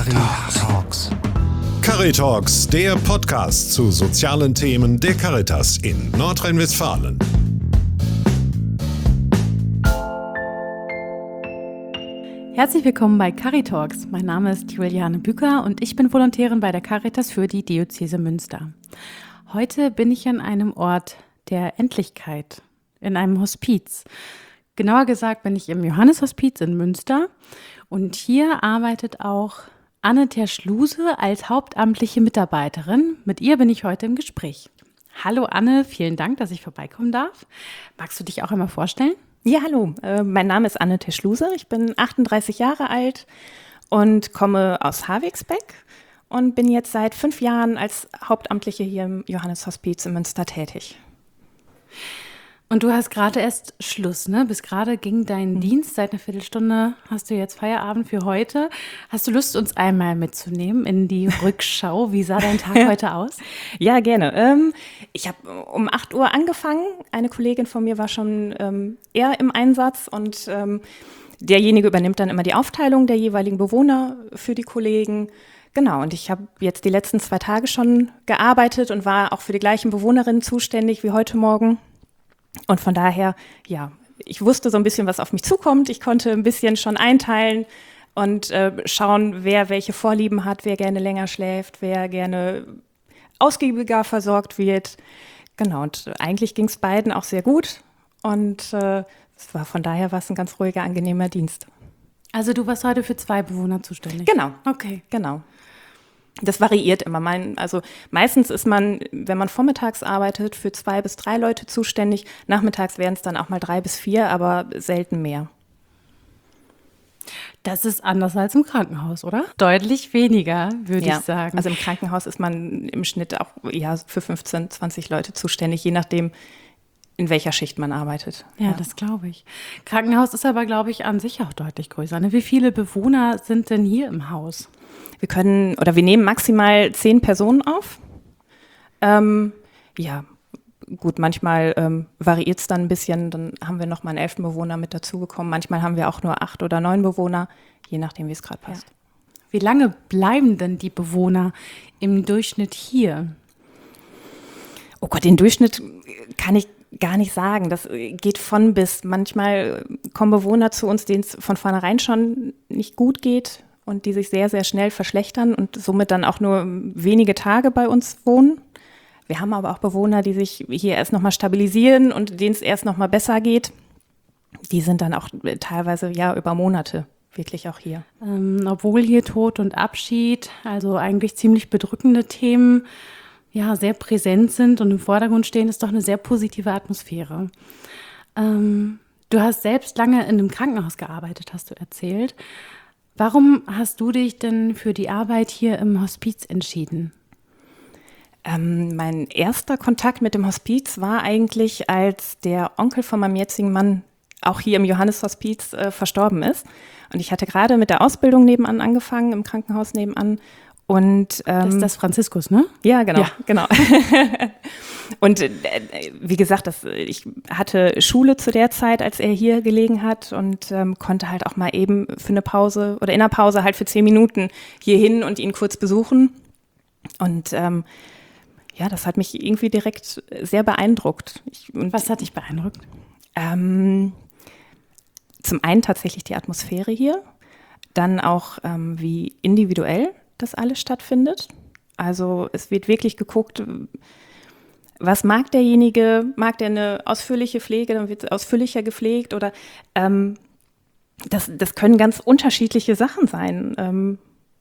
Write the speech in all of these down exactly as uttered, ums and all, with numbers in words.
Caritalks. Caritalks, der Podcast zu sozialen Themen der Caritas in Nordrhein-Westfalen. Herzlich willkommen bei Caritalks. Mein Name ist Juliane Bücker und ich bin Volontärin bei der Caritas für die Diözese Münster. Heute bin ich an einem Ort der Endlichkeit, in einem Hospiz. Genauer gesagt bin ich im Johannes-Hospiz in Münster und hier arbeitet auch Anne Terschluse als hauptamtliche Mitarbeiterin. Mit ihr bin ich heute im Gespräch. Hallo Anne, vielen Dank, dass ich vorbeikommen darf. Magst du dich auch einmal vorstellen? Ja, hallo. Äh, mein Name ist Anne Terschluse. Ich bin achtunddreißig Jahre alt und komme aus Havixbeck und bin jetzt seit fünf Jahren als Hauptamtliche hier im Johannes-Hospiz in Münster tätig. Und du hast gerade erst Schluss, ne? Bis gerade ging dein mhm. Dienst, seit einer Viertelstunde hast du jetzt Feierabend für heute. Hast du Lust, uns einmal mitzunehmen in die Rückschau? Wie sah dein Tag heute aus? Ja, gerne. Ähm, ich habe um acht Uhr angefangen. Eine Kollegin von mir war schon ähm, eher im Einsatz und ähm, derjenige übernimmt dann immer die Aufteilung der jeweiligen Bewohner für die Kollegen. Genau, und ich habe jetzt die letzten zwei Tage schon gearbeitet und war auch für die gleichen Bewohnerinnen zuständig wie heute Morgen. Und von daher, ja, ich wusste so ein bisschen, was auf mich zukommt. Ich konnte ein bisschen schon einteilen und äh, schauen, wer welche Vorlieben hat, wer gerne länger schläft, wer gerne ausgiebiger versorgt wird. Genau, und eigentlich ging es beiden auch sehr gut. Und äh, es war von daher war es ein ganz ruhiger, angenehmer Dienst. Also du warst heute für zwei Bewohner zuständig? Genau. Okay. Genau. Das variiert immer. Mein, also meistens ist man, wenn man vormittags arbeitet, für zwei bis drei Leute zuständig. Nachmittags wären es dann auch mal drei bis vier, aber selten mehr. Das ist anders als im Krankenhaus, oder? Deutlich weniger, würde ja, ich sagen. Also im Krankenhaus ist man im Schnitt auch ja, für fünfzehn, zwanzig Leute zuständig, je nachdem, in welcher Schicht man arbeitet. Ja, ja. Das glaube ich. Krankenhaus ist aber, glaube ich, an sich auch deutlich größer. Ne? Wie viele Bewohner sind denn hier im Haus? Wir können oder wir nehmen maximal zehn Personen auf. Ähm, ja, gut, manchmal ähm, variiert es dann ein bisschen. Dann haben wir noch mal einen elften Bewohner mit dazugekommen. Manchmal haben wir auch nur acht oder neun Bewohner, je nachdem, wie es gerade passt. Ja. Wie lange bleiben denn die Bewohner im Durchschnitt hier? Oh Gott, den Durchschnitt kann ich gar nicht sagen. Das geht von bis. Manchmal kommen Bewohner zu uns, denen es von vornherein schon nicht gut geht und die sich sehr, sehr schnell verschlechtern und somit dann auch nur wenige Tage bei uns wohnen. Wir haben aber auch Bewohner, die sich hier erst nochmal stabilisieren und denen es erst nochmal besser geht. Die sind dann auch teilweise ja über Monate wirklich auch hier. Ähm, obwohl hier Tod und Abschied, also eigentlich ziemlich bedrückende Themen, ja, sehr präsent sind und im Vordergrund stehen, ist doch eine sehr positive Atmosphäre. Ähm, du hast selbst lange in einem Krankenhaus gearbeitet, hast du erzählt. Warum hast du dich denn für die Arbeit hier im Hospiz entschieden? Ähm, mein erster Kontakt mit dem Hospiz war eigentlich, als der Onkel von meinem jetzigen Mann auch hier im Johannes-Hospiz äh, verstorben ist. Und ich hatte gerade mit der Ausbildung nebenan angefangen, im Krankenhaus nebenan. Und, ähm, das ist das Franziskus, ne? Ja, genau, ja. genau. Und äh, wie gesagt, das, ich hatte Schule zu der Zeit, als er hier gelegen hat und ähm, konnte halt auch mal eben für eine Pause oder in der Pause halt für zehn Minuten hier hin und ihn kurz besuchen. Und ähm, ja, das hat mich irgendwie direkt sehr beeindruckt. Ich, und was hat dich beeindruckt? Ähm, zum einen tatsächlich die Atmosphäre hier, dann auch ähm, wie individuell das alles stattfindet. Also es wird wirklich geguckt, was mag derjenige, mag der eine ausführliche Pflege, dann wird ausführlicher gepflegt oder ähm, das, das können ganz unterschiedliche Sachen sein. Ähm,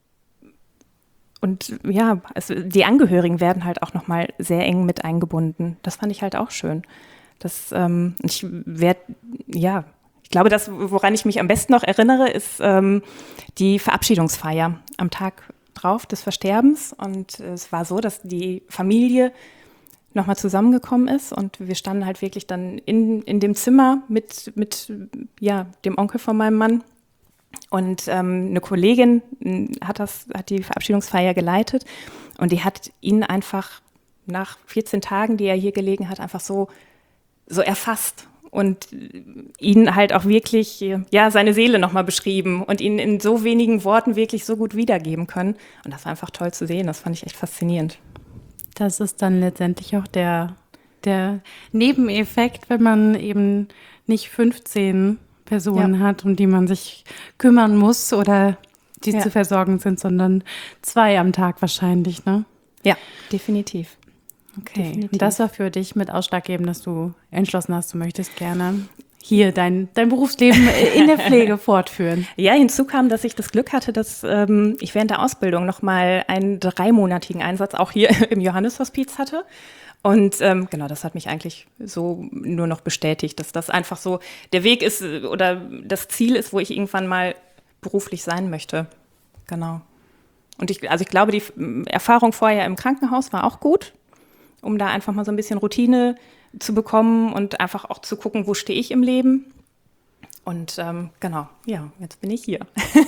und ja, es, die Angehörigen werden halt auch nochmal sehr eng mit eingebunden. Das fand ich halt auch schön. Das, ähm, ich werde, ja, ich glaube, das, woran ich mich am besten noch erinnere, ist ähm, die Verabschiedungsfeier am Tag drauf des Versterbens. Und es war so, dass die Familie nochmal zusammengekommen ist und wir standen halt wirklich dann in, in dem Zimmer mit, mit ja, dem Onkel von meinem Mann. Und ähm, eine Kollegin hat, das, hat die Verabschiedungsfeier geleitet und die hat ihn einfach nach vierzehn Tagen, die er hier gelegen hat, einfach so, so erfasst und ihn halt auch wirklich, ja, seine Seele nochmal beschrieben und ihn in so wenigen Worten wirklich so gut wiedergeben können. Und das war einfach toll zu sehen. Das fand ich echt faszinierend. Das ist dann letztendlich auch der, der Nebeneffekt, wenn man eben nicht fünfzehn Personen ja. hat, um die man sich kümmern muss oder die ja. zu versorgen sind, sondern zwei am Tag wahrscheinlich, ne? Ja, definitiv. Okay, definitiv. Und das war für dich mit ausschlaggebend, dass du entschlossen hast, du möchtest gerne hier dein, dein Berufsleben in der Pflege fortführen. Ja, hinzu kam, dass ich das Glück hatte, dass ähm, ich während der Ausbildung nochmal einen dreimonatigen Einsatz auch hier im Johannes-Hospiz hatte. Und ähm, genau, das hat mich eigentlich so nur noch bestätigt, dass das einfach so der Weg ist oder das Ziel ist, wo ich irgendwann mal beruflich sein möchte. Genau. Und ich, also ich glaube, die Erfahrung vorher im Krankenhaus war auch gut, um da einfach mal so ein bisschen Routine zu bekommen und einfach auch zu gucken, wo stehe ich im Leben. Und ähm, genau, ja, jetzt bin ich hier.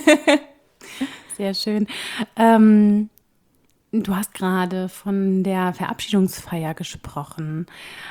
Sehr schön. Ähm, du hast gerade von der Verabschiedungsfeier gesprochen.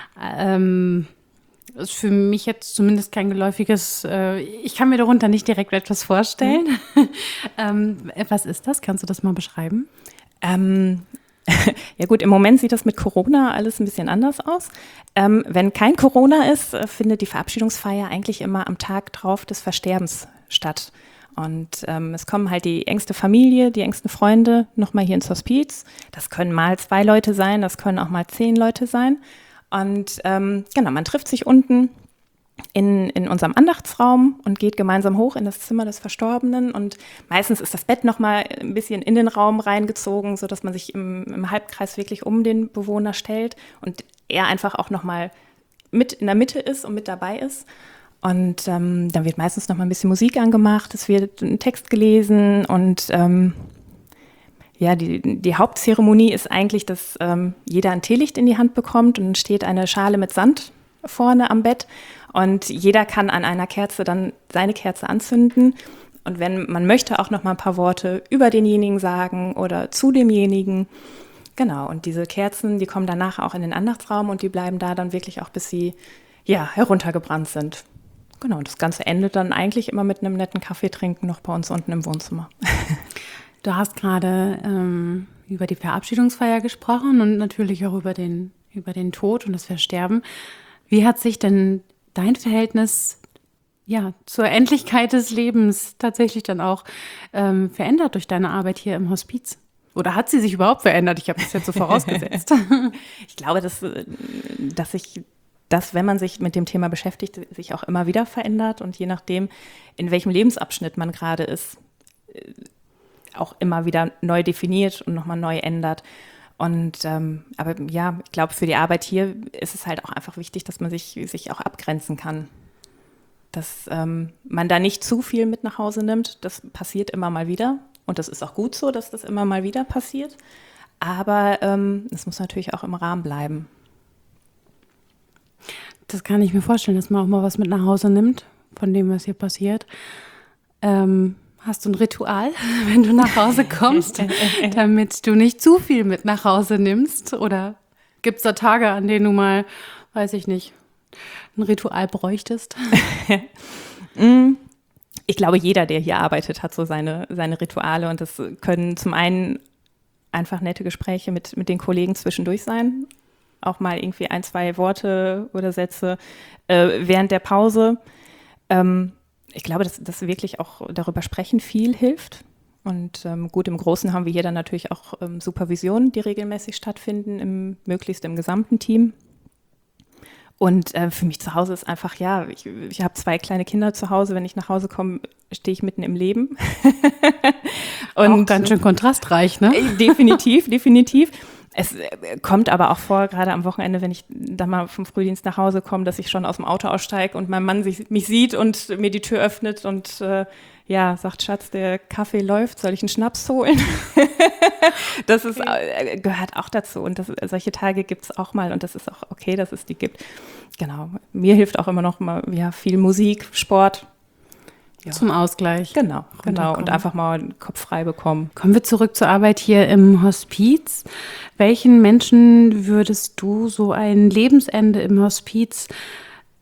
Ähm, ist für mich jetzt zumindest kein geläufiges, äh, ich kann mir darunter nicht direkt etwas vorstellen. Mhm. ähm, was ist das? Kannst du das mal beschreiben? Ähm, ja gut, im Moment sieht das mit Corona alles ein bisschen anders aus. Ähm, wenn kein Corona ist, findet die Verabschiedungsfeier eigentlich immer am Tag drauf des Versterbens statt. Und ähm, es kommen halt die engste Familie, die engsten Freunde nochmal hier ins Hospiz. Das können mal zwei Leute sein, das können auch mal zehn Leute sein. Und ähm, genau, man trifft sich unten in, in unserem Andachtsraum und geht gemeinsam hoch in das Zimmer des Verstorbenen. Und meistens ist das Bett nochmal ein bisschen in den Raum reingezogen, sodass man sich im, im Halbkreis wirklich um den Bewohner stellt und er einfach auch nochmal mit in der Mitte ist und mit dabei ist. Und ähm, dann wird meistens nochmal ein bisschen Musik angemacht, es wird ein Text gelesen und ähm, ja, die, die Hauptzeremonie ist eigentlich, dass ähm, jeder ein Teelicht in die Hand bekommt und dann steht eine Schale mit Sand vorne am Bett und jeder kann an einer Kerze dann seine Kerze anzünden und wenn man möchte, auch noch mal ein paar Worte über denjenigen sagen oder zu demjenigen. Genau, und diese Kerzen, die kommen danach auch in den Andachtsraum und die bleiben da dann wirklich auch, bis sie ja, heruntergebrannt sind. Genau, und das Ganze endet dann eigentlich immer mit einem netten Kaffee trinken noch bei uns unten im Wohnzimmer. Du hast gerade ähm, über die Verabschiedungsfeier gesprochen und natürlich auch über den, über den Tod und das Versterben. Wie hat sich denn dein Verhältnis ja, zur Endlichkeit des Lebens tatsächlich dann auch ähm, verändert durch deine Arbeit hier im Hospiz? Oder hat sie sich überhaupt verändert? Ich habe das jetzt so vorausgesetzt. Ich glaube, dass, dass sich das, wenn man sich mit dem Thema beschäftigt, sich auch immer wieder verändert und je nachdem, in welchem Lebensabschnitt man gerade ist, auch immer wieder neu definiert und nochmal neu ändert. Und ähm, aber ja, ich glaube, für die Arbeit hier ist es halt auch einfach wichtig, dass man sich, sich auch abgrenzen kann. Dass ähm, man da nicht zu viel mit nach Hause nimmt. Das passiert immer mal wieder. Und das ist auch gut so, dass das immer mal wieder passiert. Aber ähm, es muss natürlich auch im Rahmen bleiben. Das kann ich mir vorstellen, dass man auch mal was mit nach Hause nimmt, von dem, was hier passiert. Ähm, hast du ein Ritual, wenn du nach Hause kommst, damit du nicht zu viel mit nach Hause nimmst? Oder gibt es da Tage, an denen du mal, weiß ich nicht, ein Ritual bräuchtest? Ich glaube, jeder, der hier arbeitet, hat so seine, seine Rituale. Und das können zum einen einfach nette Gespräche mit, mit den Kollegen zwischendurch sein. Auch mal irgendwie ein, zwei Worte oder Sätze äh, während der Pause. Ähm, ich glaube, dass, dass wirklich auch darüber sprechen viel hilft. Und ähm, gut, im Großen haben wir hier dann natürlich auch ähm, Supervisionen, die regelmäßig stattfinden, im, möglichst im gesamten Team. Und äh, für mich zu Hause ist einfach, ja, ich, ich habe zwei kleine Kinder zu Hause. Wenn ich nach Hause komme, stehe ich mitten im Leben. Und auch ganz schön kontrastreich, ne? Definitiv, definitiv. Es kommt aber auch vor, gerade am Wochenende, wenn ich da mal vom Frühdienst nach Hause komme, dass ich schon aus dem Auto aussteige und mein Mann sich, mich sieht und mir die Tür öffnet und äh, ja, sagt, Schatz, der Kaffee läuft, soll ich einen Schnaps holen? Das ist, äh, gehört auch dazu und das, solche Tage gibt es auch mal und das ist auch okay, dass es die gibt. Genau, mir hilft auch immer noch mal ja, viel Musik, Sport. Ja. Zum Ausgleich. Genau, genau. Und einfach mal den Kopf frei bekommen. Kommen wir zurück zur Arbeit hier im Hospiz. Welchen Menschen würdest du so ein Lebensende im Hospiz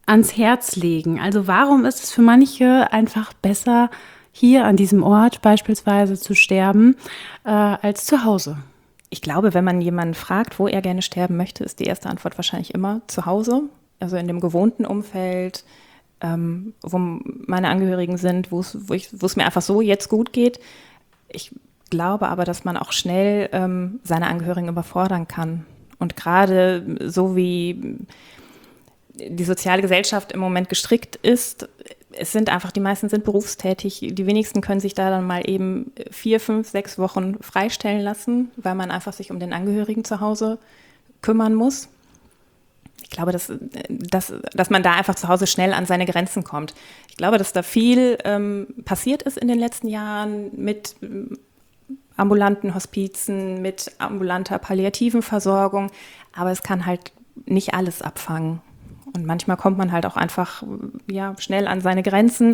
ans Herz legen? Also warum ist es für manche einfach besser, hier an diesem Ort beispielsweise zu sterben, äh, als zu Hause? Ich glaube, wenn man jemanden fragt, wo er gerne sterben möchte, ist die erste Antwort wahrscheinlich immer zu Hause, also in dem gewohnten Umfeld, ähm, wo meine Angehörigen sind, wo es wo ich, wo es mir einfach so jetzt gut geht. Ich glaube aber, dass man auch schnell ähm, seine Angehörigen überfordern kann. Und gerade so wie die soziale Gesellschaft im Moment gestrickt ist, es sind einfach, die meisten sind berufstätig, die wenigsten können sich da dann mal eben vier, fünf, sechs Wochen freistellen lassen, weil man einfach sich um den Angehörigen zu Hause kümmern muss. Ich glaube, dass, dass, dass man da einfach zu Hause schnell an seine Grenzen kommt. Ich glaube, dass da viel ähm, passiert ist in den letzten Jahren mit ambulanten Hospizen, mit ambulanter palliativen Versorgung, aber es kann halt nicht alles abfangen. Und manchmal kommt man halt auch einfach ja, schnell an seine Grenzen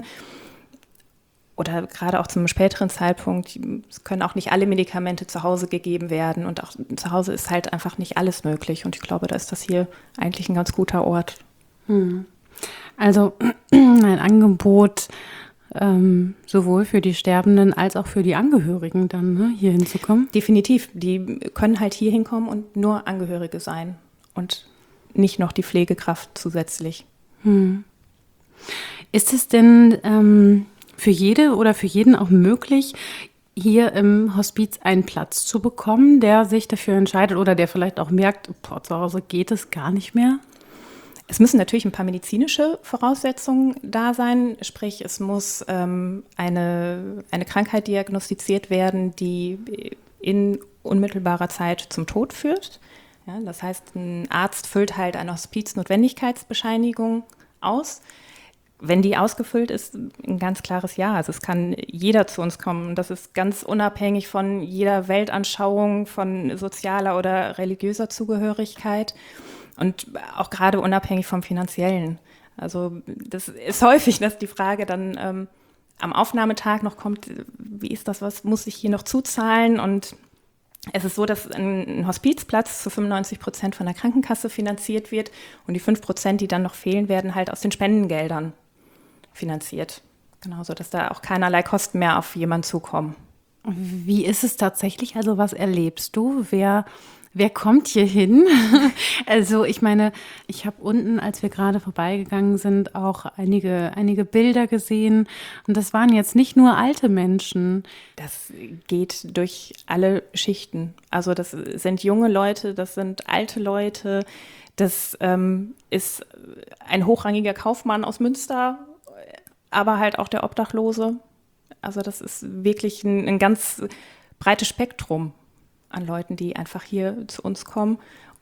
oder gerade auch zum späteren Zeitpunkt. Es können auch nicht alle Medikamente zu Hause gegeben werden und auch zu Hause ist halt einfach nicht alles möglich. Und ich glaube, da ist das hier eigentlich ein ganz guter Ort. Hm. Also ein Angebot ähm, sowohl für die Sterbenden als auch für die Angehörigen dann ne, hier hinzukommen? Definitiv. Die können halt hier hinkommen und nur Angehörige sein und nicht noch die Pflegekraft zusätzlich. Hm. Ist es denn ähm, für jede oder für jeden auch möglich, hier im Hospiz einen Platz zu bekommen, der sich dafür entscheidet oder der vielleicht auch merkt, boah, zu Hause geht es gar nicht mehr? Es müssen natürlich ein paar medizinische Voraussetzungen da sein, sprich es muss ähm, eine, eine Krankheit diagnostiziert werden, die in unmittelbarer Zeit zum Tod führt. Ja, das heißt, ein Arzt füllt halt eine Hospiznotwendigkeitsbescheinigung aus. Wenn die ausgefüllt ist, ein ganz klares Ja. Also es kann jeder zu uns kommen. Das ist ganz unabhängig von jeder Weltanschauung, von sozialer oder religiöser Zugehörigkeit und auch gerade unabhängig vom Finanziellen. Also das ist häufig, dass die Frage dann ähm, am Aufnahmetag noch kommt, wie ist das, was muss ich hier noch zuzahlen? Und es ist so, dass ein Hospizplatz zu fünfundneunzig Prozent von der Krankenkasse finanziert wird und die fünf Prozent, die dann noch fehlen, werden halt aus den Spendengeldern finanziert. Genau, so dass da auch keinerlei Kosten mehr auf jemanden zukommen. Wie ist es tatsächlich? Also was erlebst du? Wer, wer kommt hier hin? Also ich meine, ich habe unten, als wir gerade vorbeigegangen sind, auch einige, einige Bilder gesehen. Und das waren jetzt nicht nur alte Menschen. Das geht durch alle Schichten. Also das sind junge Leute, das sind alte Leute. Das ähm, ist ein hochrangiger Kaufmann aus Münster, aber halt auch der Obdachlose. Also das ist wirklich ein, ein ganz breites Spektrum an Leuten, die einfach hier zu uns kommen,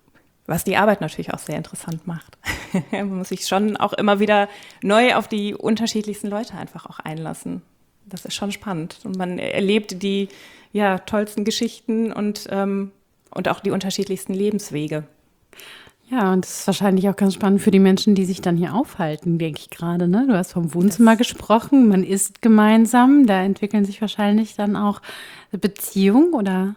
was die Arbeit natürlich auch sehr interessant macht. Man muss sich schon auch immer wieder neu auf die unterschiedlichsten Leute einfach auch einlassen. Das ist schon spannend und man erlebt die ja, tollsten Geschichten und, ähm, und auch die unterschiedlichsten Lebenswege. Ja, und das ist wahrscheinlich auch ganz spannend für die Menschen, die sich dann hier aufhalten, denke ich gerade. Ne? Du hast vom Wohnzimmer das gesprochen, man isst gemeinsam, da entwickeln sich wahrscheinlich dann auch Beziehungen, oder?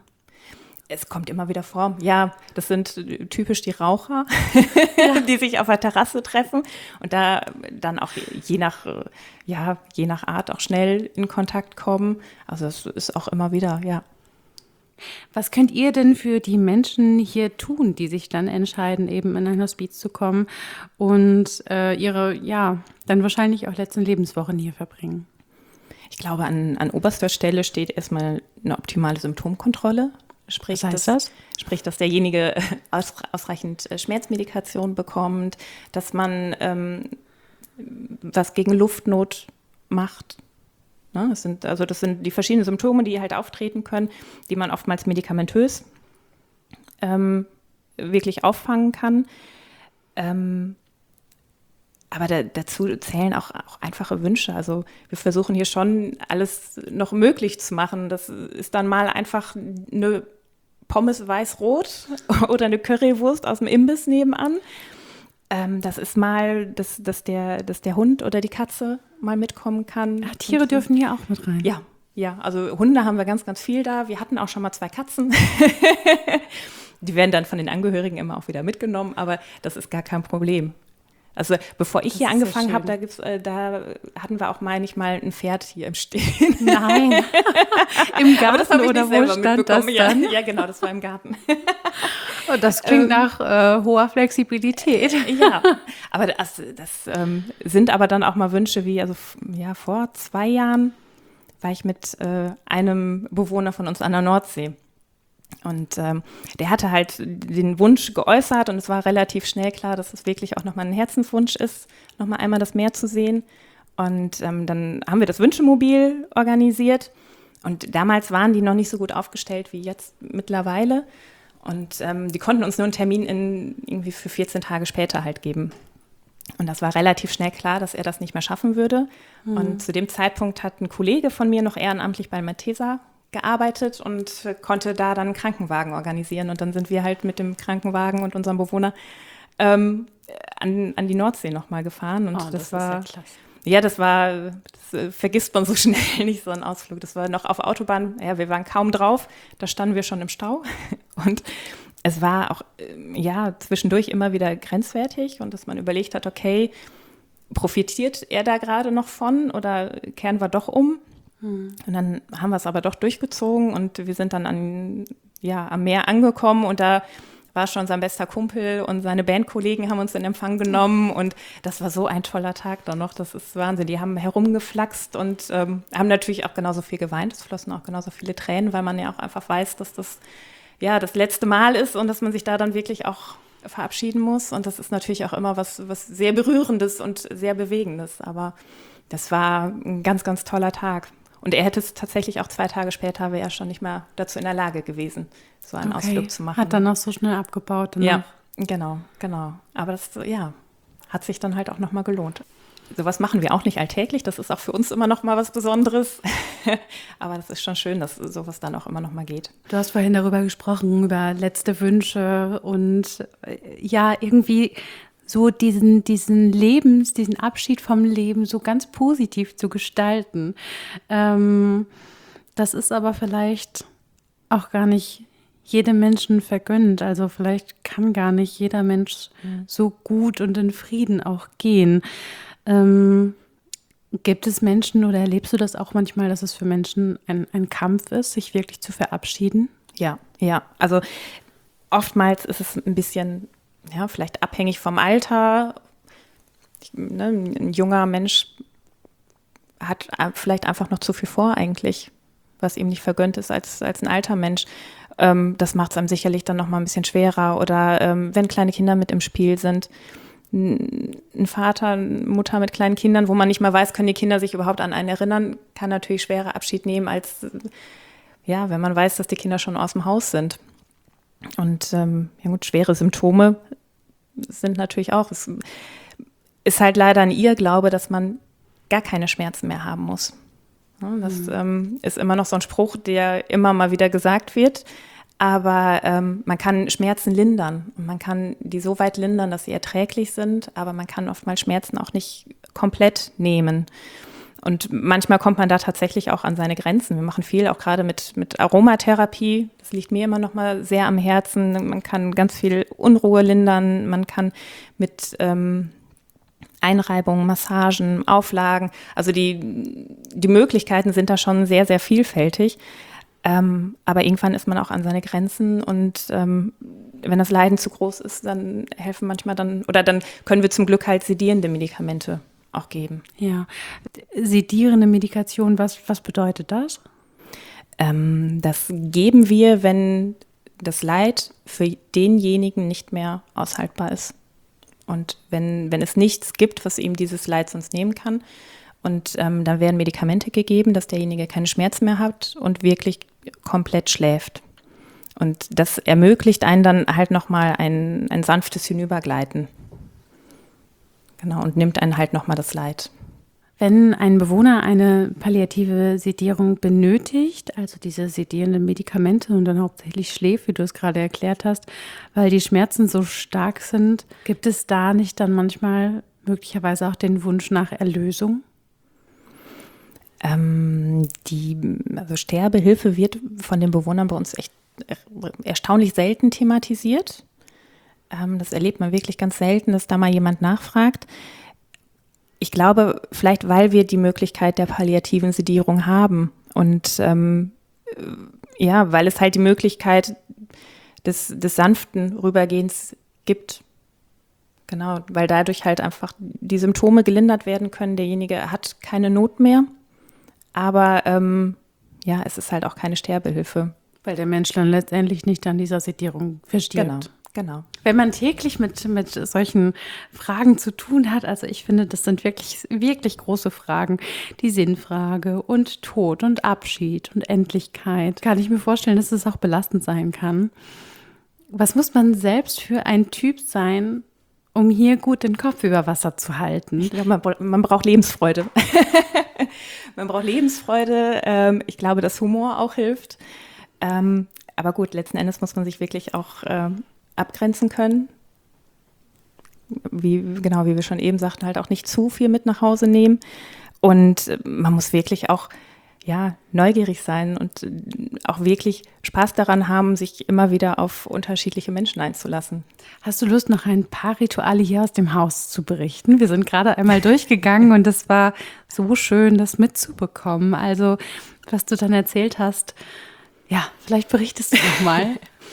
Es kommt immer wieder vor. Ja, das sind typisch die Raucher, ja. die sich auf der Terrasse treffen und da dann auch je nach, ja, je nach Art auch schnell in Kontakt kommen. Also das ist auch immer wieder, ja. Was könnt ihr denn für die Menschen hier tun, die sich dann entscheiden, eben in ein Hospiz zu kommen und äh, ihre, ja, dann wahrscheinlich auch letzten Lebenswochen hier verbringen? Ich glaube, an, an oberster Stelle steht erstmal eine optimale Symptomkontrolle. Sprich, Was heißt dass, das? Sprich, dass derjenige aus, ausreichend Schmerzmedikation bekommt, dass man ähm, was gegen Luftnot macht. Ne, das sind, also das sind die verschiedenen Symptome, die halt auftreten können, die man oftmals medikamentös ähm, wirklich auffangen kann. Ähm, aber da, dazu zählen auch, auch einfache Wünsche. Also wir versuchen hier schon alles noch möglich zu machen. Das ist dann mal einfach eine Pommes weiß-rot oder eine Currywurst aus dem Imbiss nebenan. Ähm, das ist mal, dass, dass, der, dass der Hund oder die Katze mal mitkommen kann. Ach, Tiere und, dürfen hier auch mit rein? Ja, ja, also Hunde haben wir ganz, ganz viel da. Wir hatten auch schon mal zwei Katzen. Die werden dann von den Angehörigen immer auch wieder mitgenommen, aber das ist gar kein Problem. Also bevor ich Das hier ist angefangen ja habe, da schön. gibt's, äh, da hatten wir auch, meine ich mal, ein Pferd hier im Stehen. Nein, im Aber das Garten habe ich oder nicht wo selber stand das mitbekommen. Ja, dann? ja, genau, das war im Garten. Oh, das klingt Ähm, nach äh, hoher Flexibilität. Ja, aber das, das ähm, sind aber dann auch mal Wünsche wie, also f- ja, vor zwei Jahren war ich mit äh, einem Bewohner von uns an der Nordsee. Und ähm, der hatte halt den Wunsch geäußert und es war relativ schnell klar, dass es wirklich auch nochmal ein Herzenswunsch ist, nochmal einmal das Meer zu sehen. Und ähm, dann haben wir das Wünschemobil organisiert. Und damals waren die noch nicht so gut aufgestellt wie jetzt mittlerweile. Und ähm, die konnten uns nur einen Termin in, irgendwie für vierzehn Tage später halt geben. Und das war relativ schnell klar, dass er das nicht mehr schaffen würde. Mhm. Und zu dem Zeitpunkt hat ein Kollege von mir noch ehrenamtlich bei Malteser gearbeitet und konnte da dann einen Krankenwagen organisieren. Und dann sind wir halt mit dem Krankenwagen und unserem Bewohner ähm, an, an die Nordsee nochmal gefahren. Und Oh, das, das war, ist ja klasse. ja, das war, das äh, vergisst man so schnell nicht, so ein Ausflug. Das war noch auf Autobahn, ja, wir waren kaum drauf, da standen wir schon im Stau. Und es war auch, äh, ja, zwischendurch immer wieder grenzwertig und dass man überlegt hat, okay, profitiert er da gerade noch von oder kehren wir doch um? Und dann haben wir es aber doch durchgezogen und wir sind dann an, ja, am Meer angekommen und da war schon sein bester Kumpel und seine Bandkollegen haben uns in Empfang genommen und das war so ein toller Tag dann noch, das ist Wahnsinn. Die haben herumgeflaxt und ähm, haben natürlich auch genauso viel geweint, es flossen auch genauso viele Tränen, weil man ja auch einfach weiß, dass das ja das letzte Mal ist und dass man sich da dann wirklich auch verabschieden muss und das ist natürlich auch immer was, was sehr Berührendes und sehr Bewegendes, aber das war ein ganz, ganz toller Tag. Und er hätte es tatsächlich auch zwei Tage später, wäre er schon nicht mehr dazu in der Lage gewesen, so einen Okay. Ausflug zu machen. Hat dann auch so schnell abgebaut. danach. Ja, genau, genau. Aber das, ja, hat sich dann halt auch nochmal gelohnt. Sowas machen wir auch nicht alltäglich. Das ist auch für uns immer noch mal was Besonderes. Aber das ist schon schön, dass sowas dann auch immer noch mal geht. Du hast vorhin darüber gesprochen, über letzte Wünsche und äh, ja, irgendwie so diesen, diesen Lebens, diesen Abschied vom Leben so ganz positiv zu gestalten. Ähm, das ist aber vielleicht auch gar nicht jedem Menschen vergönnt. Also vielleicht kann gar nicht jeder Mensch so gut und in Frieden auch gehen. Ähm, gibt es Menschen oder erlebst du das auch manchmal, dass es für Menschen ein, ein Kampf ist, sich wirklich zu verabschieden? Ja, ja. Also oftmals ist es ein bisschen, ja, vielleicht abhängig vom Alter. Ich, ne, ein junger Mensch hat vielleicht einfach noch zu viel vor eigentlich, was ihm nicht vergönnt ist als, als ein alter Mensch. Ähm, das macht es einem sicherlich dann noch mal ein bisschen schwerer. Oder ähm, wenn kleine Kinder mit im Spiel sind. Ein Vater, eine Mutter mit kleinen Kindern, wo man nicht mal weiß, können die Kinder sich überhaupt an einen erinnern, kann natürlich schwerer Abschied nehmen, als ja, wenn man weiß, dass die Kinder schon aus dem Haus sind. Und ähm, ja gut, schwere Symptome sind natürlich auch, es ist halt leider ein Irrglaube, dass man gar keine Schmerzen mehr haben muss. Ja, das mhm. ähm, ist immer noch so ein Spruch, der immer mal wieder gesagt wird. Aber ähm, man kann Schmerzen lindern und man kann die so weit lindern, dass sie erträglich sind, aber man kann oftmals Schmerzen auch nicht komplett nehmen. Und manchmal kommt man da tatsächlich auch an seine Grenzen. Wir machen viel auch gerade mit, mit Aromatherapie. Das liegt mir immer noch mal sehr am Herzen. Man kann ganz viel Unruhe lindern. Man kann mit ähm, Einreibungen, Massagen, Auflagen, also die, die Möglichkeiten sind da schon sehr, sehr vielfältig. Ähm, aber irgendwann ist man auch an seine Grenzen und ähm, wenn das Leiden zu groß ist, dann helfen manchmal dann, oder dann können wir zum Glück halt sedierende Medikamente auch geben. Ja, sedierende Medikation, was, was bedeutet das? Ähm, das geben wir, wenn das Leid für denjenigen nicht mehr aushaltbar ist. Und wenn, wenn es nichts gibt, was ihm dieses Leid sonst nehmen kann. Und ähm, dann werden Medikamente gegeben, dass derjenige keine Schmerzen mehr hat und wirklich komplett schläft. Und das ermöglicht einen dann halt nochmal ein, ein sanftes Hinübergleiten. Genau, und nimmt einen halt nochmal das Leid. Wenn ein Bewohner eine palliative Sedierung benötigt, also diese sedierenden Medikamente und dann hauptsächlich schläft, wie du es gerade erklärt hast, weil die Schmerzen so stark sind, gibt es da nicht dann manchmal möglicherweise auch den Wunsch nach Erlösung? Ähm, die also Sterbehilfe wird von den Bewohnern bei uns echt erstaunlich selten thematisiert. Ähm, das erlebt man wirklich ganz selten, dass da mal jemand nachfragt. Ich glaube, vielleicht weil wir die Möglichkeit der palliativen Sedierung haben und ähm, ja, weil es halt die Möglichkeit des, des sanften Rübergehens gibt. Genau, weil dadurch halt einfach die Symptome gelindert werden können. Derjenige hat keine Not mehr, aber ähm, ja, es ist halt auch keine Sterbehilfe. Weil der Mensch dann letztendlich nicht an dieser Sedierung verstirbt. Genau, genau. Wenn man täglich mit, mit solchen Fragen zu tun hat, also ich finde, das sind wirklich, wirklich große Fragen. Die Sinnfrage und Tod und Abschied und Endlichkeit. Kann ich mir vorstellen, dass es auch belastend sein kann. Was muss man selbst für ein Typ sein, um hier gut den Kopf über Wasser zu halten? Ich glaube, man, man braucht Lebensfreude. Man braucht Lebensfreude. Ähm, ich glaube, dass Humor auch hilft. Ähm, aber gut, letzten Endes muss man sich wirklich auch ähm, abgrenzen können. Wie, genau, wie wir schon eben sagten, halt auch nicht zu viel mit nach Hause nehmen. Und äh, man muss wirklich auch ja, neugierig sein und äh, auch wirklich Spaß daran haben, sich immer wieder auf unterschiedliche Menschen einzulassen. Hast du Lust, noch ein paar Rituale hier aus dem Haus zu berichten? Wir sind gerade einmal durchgegangen und es war so schön, das mitzubekommen. Also, was du dann erzählt hast, ja, vielleicht berichtest du noch mal.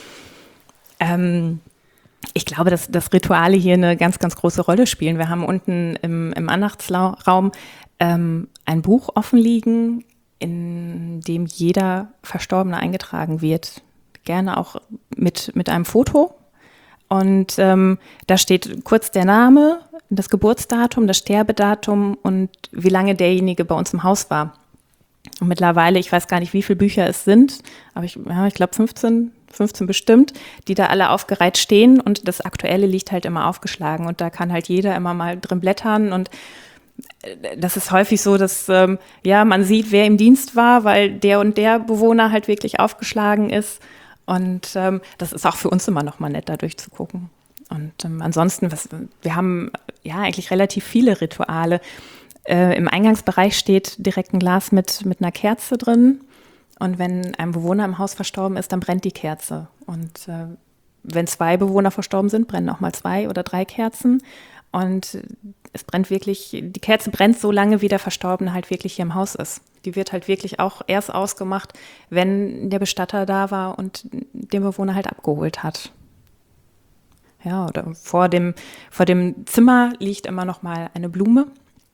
ähm, ich glaube, dass, dass Rituale hier eine ganz, ganz große Rolle spielen. Wir haben unten im, im Andachtsraum ähm, ein Buch offen liegen, in dem jeder Verstorbene eingetragen wird. Gerne auch mit, mit einem Foto. Und ähm, da steht kurz der Name, das Geburtsdatum, das Sterbedatum und wie lange derjenige bei uns im Haus war. Und mittlerweile, ich weiß gar nicht, wie viele Bücher es sind, aber ich, ja, ich glaube fünfzehn, fünfzehn bestimmt, die da alle aufgereiht stehen und das Aktuelle liegt halt immer aufgeschlagen und da kann halt jeder immer mal drin blättern und das ist häufig so, dass ähm, ja, man sieht, wer im Dienst war, weil der und der Bewohner halt wirklich aufgeschlagen ist und ähm, das ist auch für uns immer noch mal nett, da durchzugucken. Und ähm, ansonsten, was, wir haben ja eigentlich relativ viele Rituale. Äh, im Eingangsbereich steht direkt ein Glas mit, mit einer Kerze drin und wenn ein Bewohner im Haus verstorben ist, dann brennt die Kerze. Und äh, wenn zwei Bewohner verstorben sind, brennen auch mal zwei oder drei Kerzen. Und es brennt wirklich, die Kerze brennt so lange, wie der Verstorbene halt wirklich hier im Haus ist. Die wird halt wirklich auch erst ausgemacht, wenn der Bestatter da war und den Bewohner halt abgeholt hat. Ja, oder vor dem, vor dem Zimmer liegt immer noch mal eine Blume.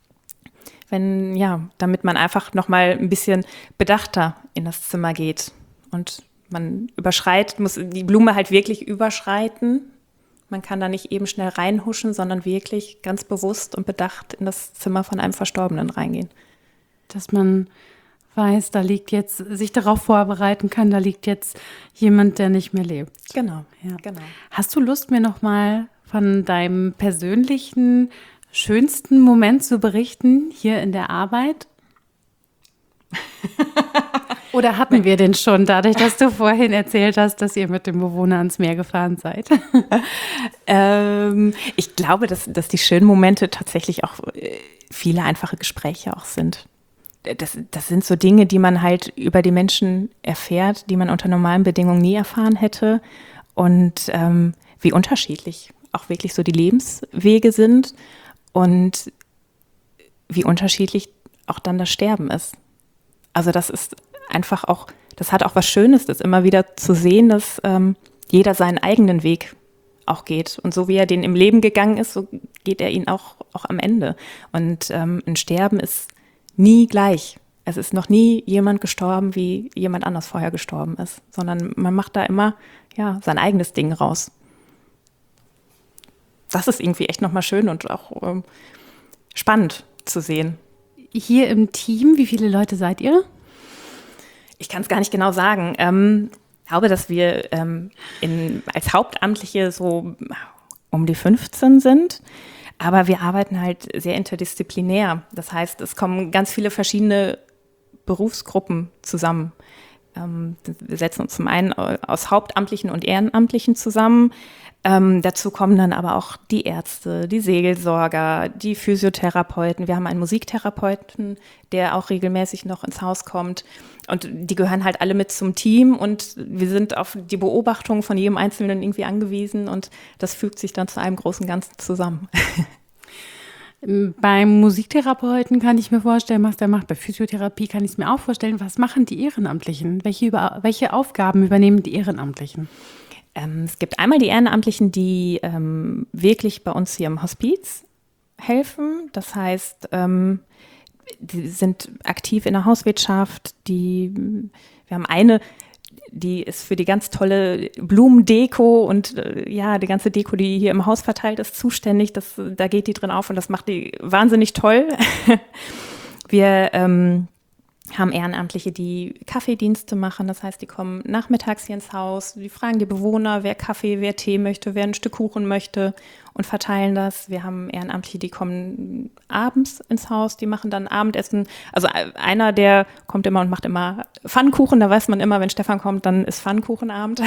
Wenn, ja, damit man einfach noch mal ein bisschen bedachter in das Zimmer geht. Und man überschreitet, muss die Blume halt wirklich überschreiten. Man kann da nicht eben schnell reinhuschen, sondern wirklich ganz bewusst und bedacht in das Zimmer von einem Verstorbenen reingehen. Dass man weiß, da liegt jetzt, sich darauf vorbereiten kann, da liegt jetzt jemand, der nicht mehr lebt. Genau, ja. genau. Hast du Lust, mir noch mal von deinem persönlichen, schönsten Moment zu berichten hier in der Arbeit? Oder hatten wir den schon, dadurch, dass du vorhin erzählt hast, dass ihr mit dem Bewohner ans Meer gefahren seid? ähm, ich glaube, dass, dass die schönen Momente tatsächlich auch viele einfache Gespräche auch sind. Das, das sind so Dinge, die man halt über die Menschen erfährt, die man unter normalen Bedingungen nie erfahren hätte. Und ähm, wie unterschiedlich auch wirklich so die Lebenswege sind und wie unterschiedlich auch dann das Sterben ist. Also das ist einfach auch, das hat auch was Schönes, das immer wieder zu sehen, dass ähm, jeder seinen eigenen Weg auch geht. Und so wie er den im Leben gegangen ist, so geht er ihn auch, auch am Ende. Und ähm, ein Sterben ist nie gleich. Es ist noch nie jemand gestorben, wie jemand anders vorher gestorben ist, sondern man macht da immer ja, sein eigenes Ding raus. Das ist irgendwie echt nochmal schön und auch ähm, spannend zu sehen. Hier im Team, wie viele Leute seid ihr? Ich kann es gar nicht genau sagen. Ähm, ich glaube, dass wir ähm, in, als Hauptamtliche so um die fünfzehn sind. Aber wir arbeiten halt sehr interdisziplinär. Das heißt, es kommen ganz viele verschiedene Berufsgruppen zusammen. Ähm, wir setzen uns zum einen aus Hauptamtlichen und Ehrenamtlichen zusammen. Ähm, dazu kommen dann aber auch die Ärzte, die Seelsorger, die Physiotherapeuten. Wir haben einen Musiktherapeuten, der auch regelmäßig noch ins Haus kommt. Und die gehören halt alle mit zum Team und wir sind auf die Beobachtung von jedem Einzelnen irgendwie angewiesen und das fügt sich dann zu einem großen Ganzen zusammen. Beim Musiktherapeuten kann ich mir vorstellen, was der macht. Bei Physiotherapie kann ich es mir auch vorstellen. Was machen die Ehrenamtlichen? Welche, über, welche Aufgaben übernehmen die Ehrenamtlichen? Ähm, es gibt einmal die Ehrenamtlichen, die ähm, wirklich bei uns hier im Hospiz helfen. Das heißt, ähm, die sind aktiv in der Hauswirtschaft. Die, wir haben eine, die ist für die ganz tolle Blumendeko und äh, ja, die ganze Deko, die hier im Haus verteilt ist, zuständig. Das, da geht die drin auf und das macht die wahnsinnig toll. Wir ähm, haben Ehrenamtliche, die Kaffeedienste machen. Das heißt, die kommen nachmittags hier ins Haus, die fragen die Bewohner, wer Kaffee, wer Tee möchte, wer ein Stück Kuchen möchte und verteilen das. Wir haben Ehrenamtliche, die kommen abends ins Haus, die machen dann Abendessen. Also einer, der kommt immer und macht immer Pfannkuchen. Da weiß man immer, wenn Stefan kommt, dann ist Pfannkuchenabend.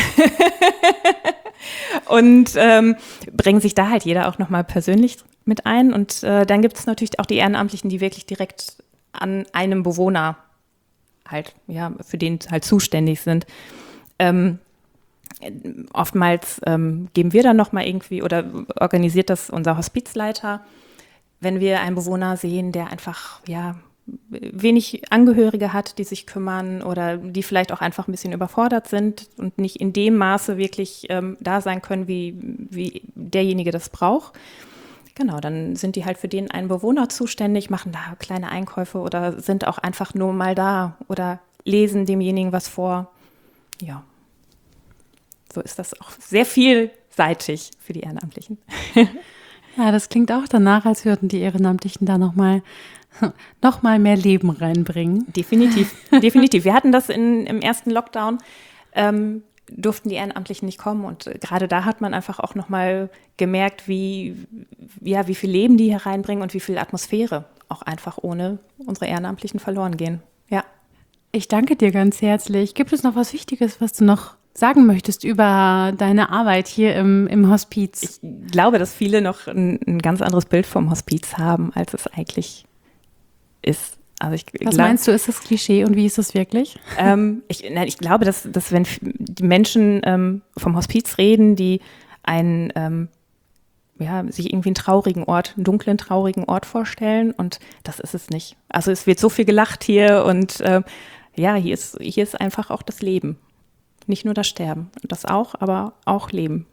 Und ähm, bringen sich da halt jeder auch nochmal persönlich mit ein. Und äh, dann gibt es natürlich auch die Ehrenamtlichen, die wirklich direkt an einem Bewohner halt, ja, für den halt zuständig sind. Ähm, oftmals ähm, geben wir dann nochmal irgendwie oder organisiert das unser Hospizleiter, wenn wir einen Bewohner sehen, der einfach, ja, wenig Angehörige hat, die sich kümmern oder die vielleicht auch einfach ein bisschen überfordert sind und nicht in dem Maße wirklich ähm, da sein können, wie, wie derjenige das braucht. Genau, dann sind die halt für den einen Bewohner zuständig, machen da kleine Einkäufe oder sind auch einfach nur mal da oder lesen demjenigen was vor. Ja, so ist das auch sehr vielseitig für die Ehrenamtlichen. Ja, das klingt auch danach, als würden die Ehrenamtlichen da nochmal noch mal mehr Leben reinbringen. Definitiv, definitiv. Wir hatten das in, im ersten Lockdown, ähm, durften die Ehrenamtlichen nicht kommen und gerade da hat man einfach auch nochmal gemerkt, wie, ja, wie viel Leben die hier reinbringen und wie viel Atmosphäre auch einfach ohne unsere Ehrenamtlichen verloren gehen. Ja. Ich danke dir ganz herzlich. Gibt es noch was Wichtiges, was du noch sagen möchtest über deine Arbeit hier im, im Hospiz? Ich glaube, dass viele noch ein, ein ganz anderes Bild vom Hospiz haben, als es eigentlich ist. Also ich Was glaub, meinst du, ist das Klischee und wie ist das wirklich? Ähm, ich, nein, ich glaube, dass, dass wenn die Menschen ähm, vom Hospiz reden, die einen, ähm, ja, sich irgendwie einen traurigen Ort, einen dunklen, traurigen Ort vorstellen und das ist es nicht. Also es wird so viel gelacht hier und äh, ja, hier ist, hier ist einfach auch das Leben. Nicht nur das Sterben. Das auch, aber auch Leben.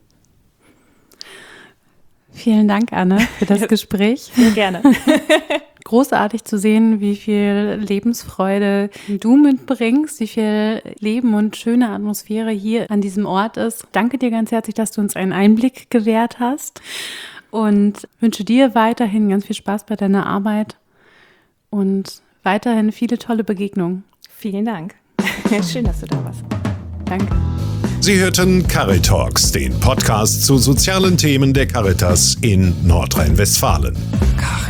Vielen Dank, Anne, für das Gespräch. Sehr gerne. Großartig zu sehen, wie viel Lebensfreude du mitbringst, wie viel Leben und schöne Atmosphäre hier an diesem Ort ist. Danke dir ganz herzlich, dass du uns einen Einblick gewährt hast und wünsche dir weiterhin ganz viel Spaß bei deiner Arbeit und weiterhin viele tolle Begegnungen. Vielen Dank. Schön, dass du da warst. Danke. Sie hörten Caritalks, den Podcast zu sozialen Themen der Caritas in Nordrhein-Westfalen.